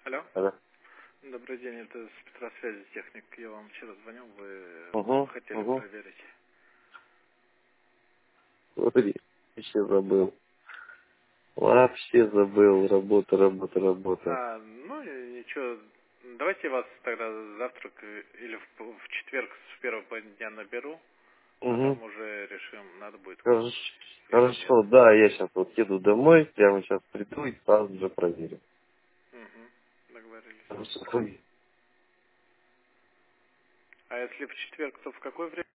Алло. Алло. Добрый день, это спецрасвязи техник. Я вам вчера звонил, вы хотели Угу. проверить. Смотри, вообще забыл. Вообще забыл. Работа. Ну и ничего. Давайте я вас тогда завтра или в четверг с первого дня наберу, а Угу. там уже решим, надо будет вам Хорошо, или нет. хорошо, да, я сейчас вот еду домой, прямо сейчас приду и сразу же проверю. Угу. Договорились. Хорошо. А если в четверг, то в какое время?